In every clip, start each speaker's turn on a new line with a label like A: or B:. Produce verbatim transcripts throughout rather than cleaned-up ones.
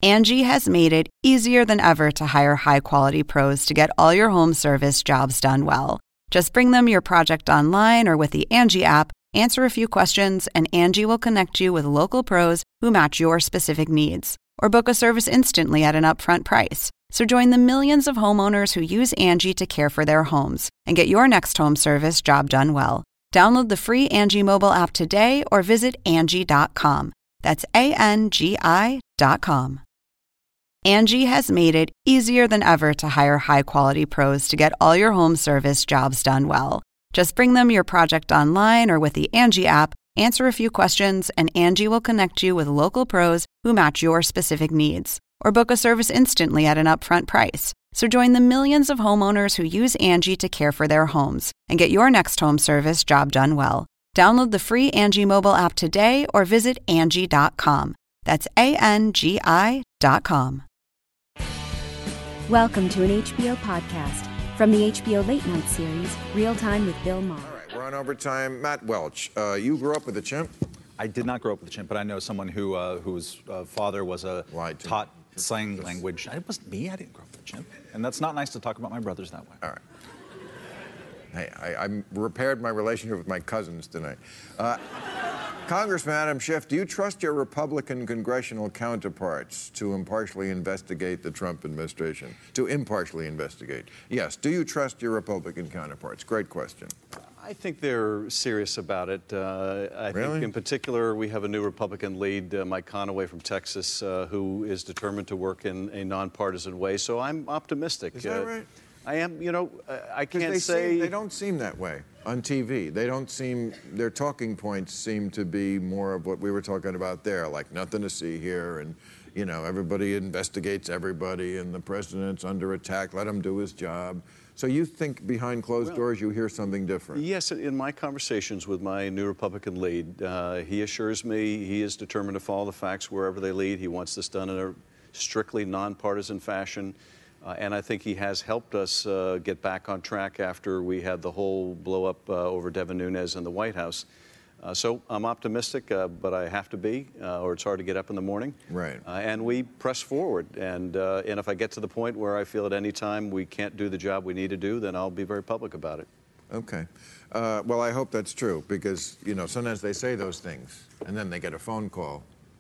A: Angie has made it easier than ever to hire high-quality pros to get all your home service jobs done well. Just bring them your project online or with the Angie app, answer a few questions, and Angie will connect you with local pros who match your specific needs. Or book a service instantly at an upfront price. So join the millions of homeowners who use Angie to care for their homes and get your next home service job done well. Download the free Angie mobile app today or visit Angie dot com. That's A N G I dot com. Angie has made it easier than ever to hire high-quality pros to get all your home service jobs done well. Just bring them your project online or with the Angie app, answer a few questions, and Angie will connect you with local pros who match your specific needs. Or book a service instantly at an upfront price. So join the millions of homeowners who use Angie to care for their homes and get your next home service job done well. Download the free Angie mobile app today or visit Angie dot com. That's A N G I dot com.
B: Welcome to an H B O podcast from the H B O Late Night series, Real Time with Bill Maher.
C: All right, we're on overtime. Matt Welch, uh, you grew up with a chimp?
D: I did not grow up with a chimp, but I know someone who uh, whose uh, father was a
C: Lied to
D: taught sign language. It wasn't me. I didn't grow up with a chimp, and that's not nice to talk about my brothers that way.
C: All right. Hey, I, I repaired my relationship with my cousins tonight. Uh, Congressman Adam Schiff, do you trust your Republican congressional counterparts to impartially investigate the Trump administration? To impartially investigate? Yes. Do you trust your Republican counterparts? Great question.
E: I think they're serious about it. Uh, I
C: Really?
E: think in particular we have a new Republican lead, uh, Mike Conaway from Texas, uh, who is determined to work in a nonpartisan way. So I'm optimistic.
C: Is that
E: uh,
C: right?
E: I am, you know, uh, I
C: 'Cause
E: can't
C: they
E: say...
C: Seem, they don't seem that way on T V. They don't seem, their talking points seem to be more of what we were talking about there, like nothing to see here, and, you know, everybody investigates everybody, and the president's under attack, let him do his job. So you think behind closed
E: Well,
C: doors you hear something different?
E: Yes, in my conversations with my new Republican lead, uh, he assures me he is determined to follow the facts wherever they lead. He wants this done in a strictly nonpartisan fashion. Uh, and I think he has helped us uh, get back on track after we had the whole blow up uh, over Devin Nunes in the White House. Uh, so I'm optimistic, uh, but I have to be, uh, or it's hard to get up in the morning.
C: Right.
E: Uh, and we press forward. And, uh, and if I get to the point where I feel at any time we can't do the job we need to do, then I'll be very public about it.
C: Okay. Uh, well, I hope that's true, because, you know, sometimes they say those things, and then they get a phone call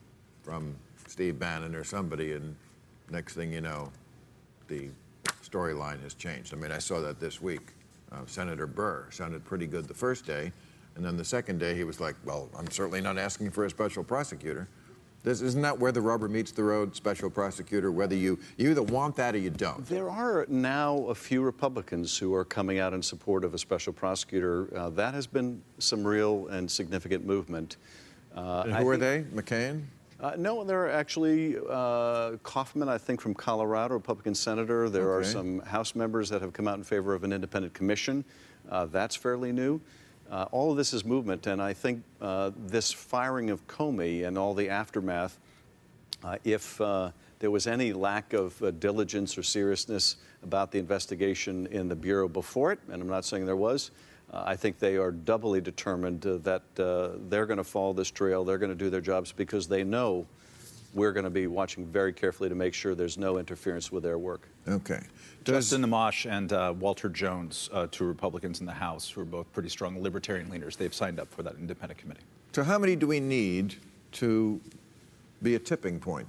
C: from Steve Bannon or somebody, and next thing you know, the storyline has changed. I mean, I saw that this week. Uh, Senator Burr sounded pretty good the first day, and then the second day he was like, well, I'm certainly not asking for a special prosecutor. This, isn't that where the rubber meets the road, special prosecutor, whether you, you either want that or you don't?
E: There are now a few Republicans who are coming out in support of a special prosecutor. Uh, that has been some real and significant movement. Uh,
C: And
E: I
C: who are
E: think-
C: they? McCain?
E: Uh, no, there are actually uh, Kaufman, I think, from Colorado, Republican senator. There are
C: Okay.
E: some House members that have come out in favor of an independent commission. Uh, that's fairly new. Uh, all of this is movement, and I think uh, this firing of Comey and all the aftermath, uh, if uh, there was any lack of uh, diligence or seriousness about the investigation in the Bureau before it, and I'm not saying there was, Uh, I think they are doubly determined uh, that uh, they're going to follow this trail, they're going to do their jobs because they know we're going to be watching very carefully to make sure there's no interference with their work.
C: Okay. Does,
D: Justin Amash and uh, Walter Jones, uh, two Republicans in the House, who are both pretty strong libertarian leaders, they've signed up for that independent committee.
C: so how many do we need to be a tipping point?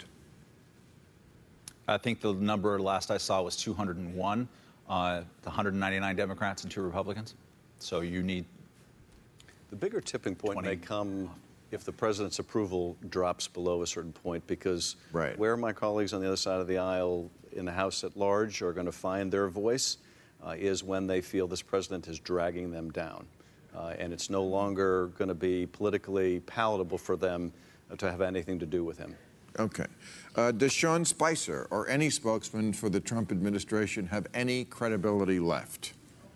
D: I think the number last I saw was two hundred one, uh, the one hundred ninety-nine Democrats and two Republicans. So you need...
E: The bigger tipping point
D: twenty
E: may come if the president's approval drops below a certain point, because
C: Right.
E: where my colleagues on the other side of the aisle in the House at large are going to find their voice uh, is when they feel this president is dragging them down. Uh, and it's no longer going to be politically palatable for them uh, to have anything to do with him.
C: Okay. Uh, does Sean Spicer or any spokesman for the Trump administration have any credibility left?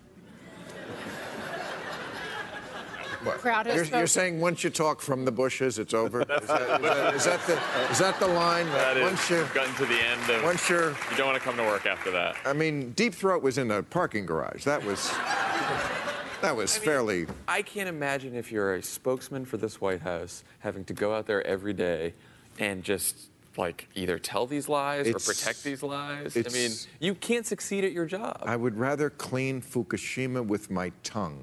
C: What?
F: Crowd has
C: You're,
F: spoken.
C: you're saying once you talk from the bushes, it's over? Is that, is that, is that, the, is that the line?
G: That is,
C: once you,
G: you've gotten to the end of,
C: once you're,
G: you don't want to come to work after that.
C: I mean, Deep Throat was in a parking garage. That was, that was
H: I mean,
C: fairly...
H: I can't imagine if you're a spokesman for this White House having to go out there every day and just
G: like either tell these lies
C: It's-
G: or protect these lies? I
C: it's-
G: mean, you can't succeed at your job.
C: I would rather clean Fukushima with my tongue.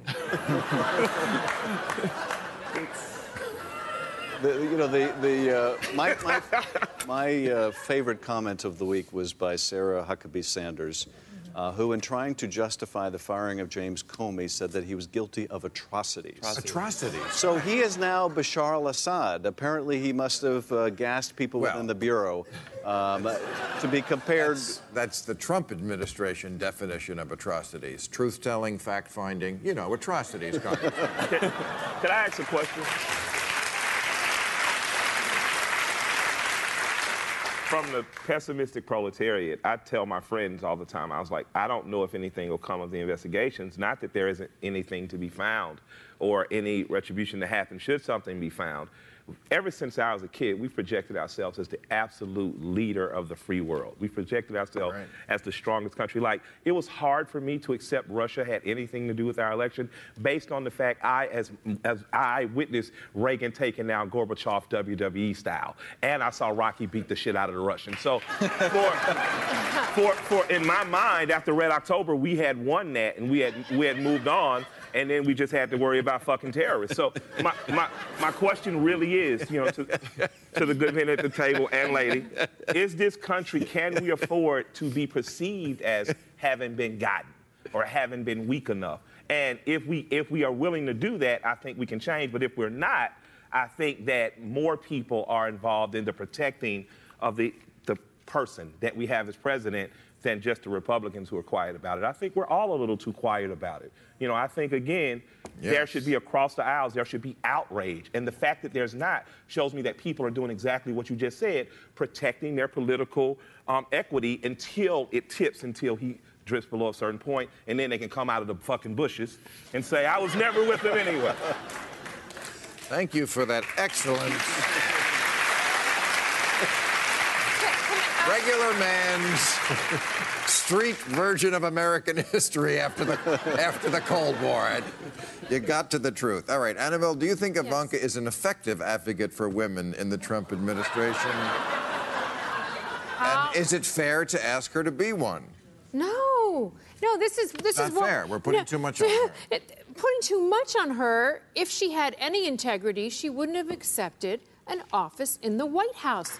E: The, you know, the, the, uh, my, my, my uh, favorite comment of the week was by Sarah Huckabee Sanders, uh, who, in trying to justify the firing of James Comey, said that he was guilty of atrocities.
C: Atrocities.
E: So he is now Bashar al-Assad. Apparently, he must have uh, gassed people
C: Well.
E: within the Bureau um, to be compared.
C: That's, that's the Trump administration definition of atrocities. Truth-telling, fact-finding, you know, atrocities.
F: Can, can I ask a question? From the pessimistic proletariat, I tell my friends all the time, I was like, I don't know if anything will come of the investigations. Not that there isn't anything to be found or any retribution to happen should something be found. Ever since I was a kid, we've projected ourselves as the absolute leader of the free world. We projected ourselves
C: Right.
F: as the strongest country. Like, it was hard for me to accept Russia had anything to do with our election based on the fact I, as, as I witnessed Reagan taking down Gorbachev W W E style. And I saw Rocky beat the shit out of the Russians. So for, for, for, in my mind, after Red October, we had won that and we had, we had moved on. And then we just had to worry about fucking terrorists. So my, my, my question really is, you know, to, to the good men at the table and lady, is this country, can we afford to be perceived as having been gotten or having been weak enough? And if we, if we are willing to do that, I think we can change. But if we're not, I think that more people are involved in the protecting of the, the person that we have as president than just the Republicans who are quiet about it. I think we're all a little too quiet about it. You know, I think, again,
C: Yes.
F: there should be across the aisles, there should be outrage. And the fact that there's not shows me that people are doing exactly what you just said, protecting their political um, equity until it tips, until he drifts below a certain point, and then they can come out of the fucking bushes and say, I was never with them anyway.
C: Thank you for that excellent regular man's street version of American history after the after the Cold War. You got to the truth. All right, Annabelle, do you think Ivanka
H: Yes.
C: is an effective advocate for women in the Trump administration? And is it fair to ask her to be one?
H: No, no. This is this
C: Not
H: is what,
C: fair. We're putting
H: no,
C: too much on her.
H: it- Putting too much on her. If she had any integrity, she wouldn't have accepted an office in the White House.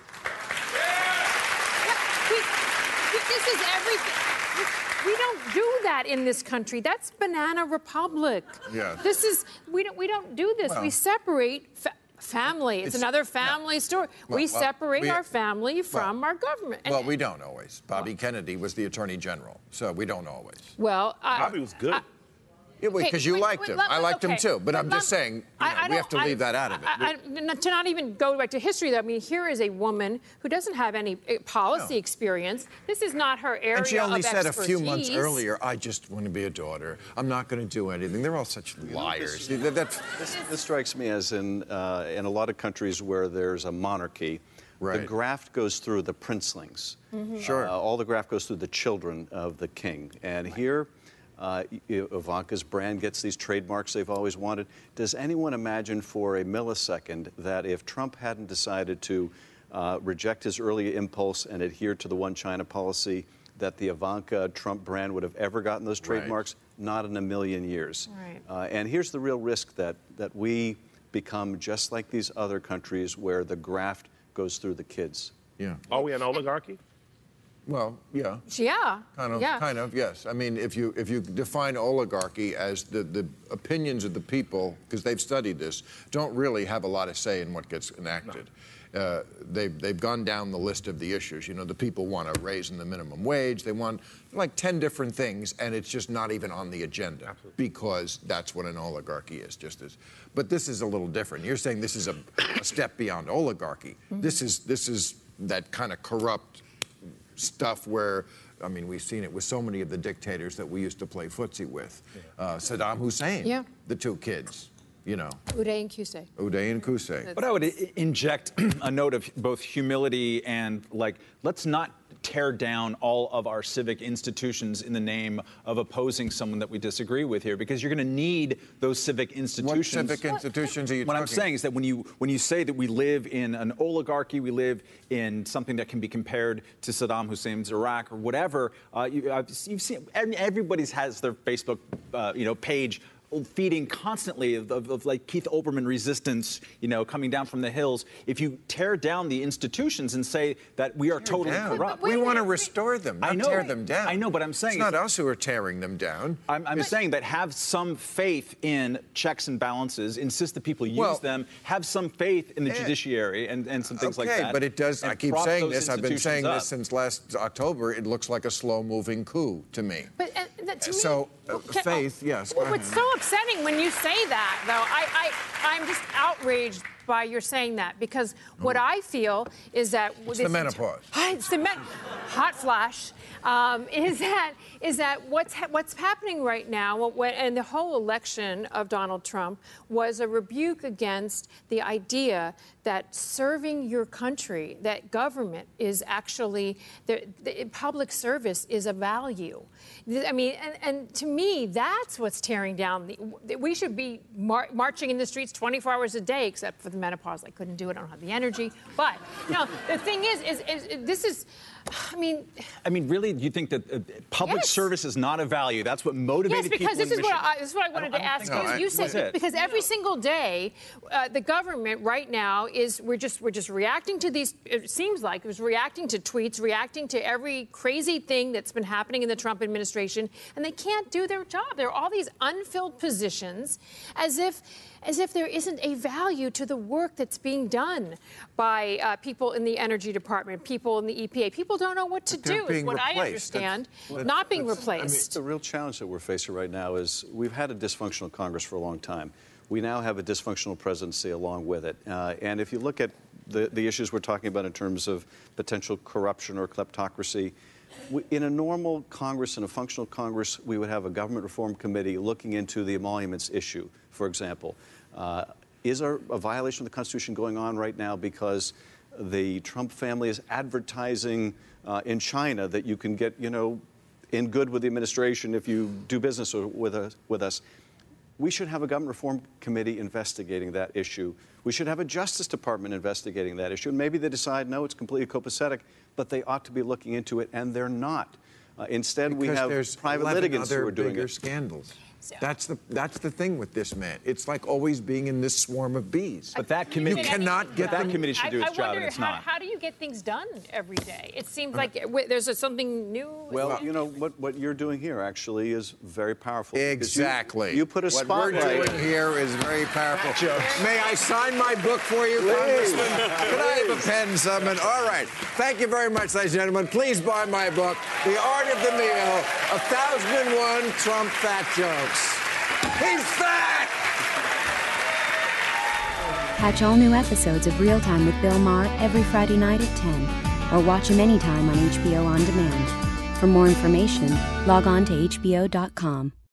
H: We, we, this is everything. We, we don't do that in this country. That's Banana Republic.
C: Yes.
H: This is we don't we don't do this.
C: Well,
H: we separate. Fa- Family. It's,
C: It's-
H: another family story.
C: Well,
H: we
C: well,
H: separate
C: we-
H: our family from
C: well,
H: our government. And-
C: Well, we don't always. Bobby Kennedy was the Attorney General, so we don't always.
H: well, I,
F: Bobby was good.
H: I-
C: Yeah, because
H: Okay,
C: you
H: wait,
C: liked
H: wait,
C: him.
H: let-
C: I liked him
H: okay,
C: too. But I'm
H: let-
C: just saying, you
H: I-
C: know,
H: I
C: we have to
H: don't-
C: leave
H: I-
C: that out of it.
H: I, I, not- to not even go back to history, though, I mean, here is a woman who doesn't have any uh, policy
C: No.
H: experience. This is not her area
C: And she only
H: of
C: said a few months
H: expertise.
C: earlier, I just want to be a daughter. I'm not going to do anything. They're all such liars. That- that's-
E: This, this strikes me as in, uh, in a lot of countries where there's a monarchy,
C: Right.
E: the graft goes through the princelings.
C: Sure.
E: Uh, all the graft goes through the children of the king. And here, uh, I- Ivanka's brand gets these trademarks they've always wanted. Does anyone imagine for a millisecond that if Trump hadn't decided to uh, reject his early impulse and adhere to the one China policy, that the Ivanka Trump brand would have ever gotten those
C: Right.
E: trademarks? Not in a million years.
H: Right.
E: Uh, and here's the real risk that, that we become just like these other countries where the graft goes through the kids.
C: yeah.
F: Are we an oligarchy?
C: Well, yeah.
H: Yeah.
C: Kind of,
H: yeah.
C: kind of, yes. I mean, if you if you define oligarchy as the, the opinions of the people, because they've studied this, don't really have a lot of say in what gets enacted. Uh, they've, they've gone down the list of the issues. You know, the people want a raise in the minimum wage. They want like ten different things, and it's just not even on the agenda.
F: Absolutely.
C: Because that's what an oligarchy is, just as. But this is a little different. You're saying this is a, a step beyond oligarchy.
H: Mm-hmm.
C: This is this is that kind of corrupt stuff where, I mean, we've seen it with so many of the dictators that we used to play footsie with. Uh, Saddam Hussein,
H: Yeah.
C: the two kids, you know,
H: Uday and Qusay.
C: Uday and Qusay.
D: But I would i- inject a note of both humility and, like, let's not tear down all of our civic institutions in the name of opposing someone that we disagree with here, because you're going to need those civic institutions.
C: What civic institutions are you
D: What
C: talking
D: I'm saying is that when you when you say that we live in an oligarchy, we live in something that can be compared to Saddam Hussein's Iraq or whatever, uh, you, uh, you've seen everybody's has their Facebook, uh, you know, page feeding constantly of, of, of like Keith Olbermann resistance, you know, coming down from the hills. If you tear down the institutions and say that we are
C: Tear
D: totally
C: down.
D: corrupt,
C: We want to restore them, not
D: I know,
C: tear them down.
D: I know, but I'm saying
C: it's not us who are tearing them down.
D: I'm, I'm saying that have some faith in checks and balances, insist that people use
C: Well,
D: them, have some faith in the
C: yeah.
D: judiciary and, and some things
C: okay,
D: like that.
C: but it does.
D: and
C: I keep
D: prop
C: saying
D: those
C: this. I've been
D: institutions
C: saying
D: up.
C: this since last October. It looks like a slow-moving coup to me.
H: But uh, that, to
C: So,
H: me,
C: uh,
H: okay,
C: Faith,
H: oh,
C: yes, go
H: Well, what's
C: ahead.
H: so upsetting when you say that, though, I, I, I'm just outraged by your saying that, because what I feel is that
C: It's the menopause.
H: It's the men- hot flash. Um, is that is that what's ha- what's happening right now? When, and the whole election of Donald Trump was a rebuke against the idea that serving your country, that government is actually the, the public service is a value. I mean, and, and to me, that's what's tearing down. The, we should be mar- marching in the streets twenty-four hours a day, except for the menopause. I couldn't do it. I don't have the energy. But you know, the thing is, is, is this is. I mean,
D: I mean, really, do you think that uh, public
H: Yes.
D: service is not a value? That's what motivated
H: yes, because
D: people
H: this
D: in
H: is what
D: Michigan.
H: I, this is what I wanted
D: I
H: to
D: don't- I
H: ask
D: don't
H: you.
C: think
H: you
C: so.
H: said
D: That's it.
H: because every single day, uh, the government right now is we're just we're just reacting to these. It seems like it was reacting to tweets, reacting to every crazy thing that's been happening in the Trump administration, and they can't do their job. There are all these unfilled positions, as if. As if there isn't a value to the work that's being done by uh, people in the Energy Department, people in the E P A. People don't know what to
C: But they're
H: do, is
C: being
H: what I
C: replaced.
H: understand.
C: That's-
H: not being
C: that's- I mean,
H: replaced.
E: The real challenge that we're facing right now is we've had a dysfunctional Congress for a long time. We now have a dysfunctional presidency along with it. Uh, and if you look at the, the issues we're talking about in terms of potential corruption or kleptocracy, we, in a normal Congress, in a functional Congress, we would have a government reform committee looking into the emoluments issue, for example. Uh, is there a violation of the Constitution going on right now because the Trump family is advertising uh, in China that you can get, you know, in good with the administration if you do business with us, with us. We should have a government reform committee investigating that issue. We should have a Justice Department investigating that issue. And maybe they decide, no, it's completely copacetic, but they ought to be looking into it, and they're not. Uh, instead, we
C: Because
E: have
C: there's
E: private
C: eleven
E: litigants
C: other
E: who are doing
C: bigger
E: it.
C: scandals. That's the that's the thing with this man. It's like always being in this swarm of bees.
D: But that committee,
C: You cannot get
D: that
C: them-
D: committee should do
H: I,
D: its
H: I
D: job,
H: wonder
D: and it's
H: how,
D: not.
H: how do you get things done every day? It seems like w- there's a, something new.
E: Well, you know, what, what you're doing here actually is very powerful. because you-
C: Exactly.
E: You, put a
C: what
E: spotlight.
C: we're doing here is very powerful. May I sign my book for you, Congressman? Can I have a pen, someone? All right. Thank you very much, ladies and gentlemen. Please buy my book, The Art of the Meal, A Thousand and One Trump Fat Jokes. He's fat!
B: Catch all new episodes of Real Time with Bill Maher every Friday night at ten, or watch him anytime on H B O On Demand. For more information, log on to H B O dot com.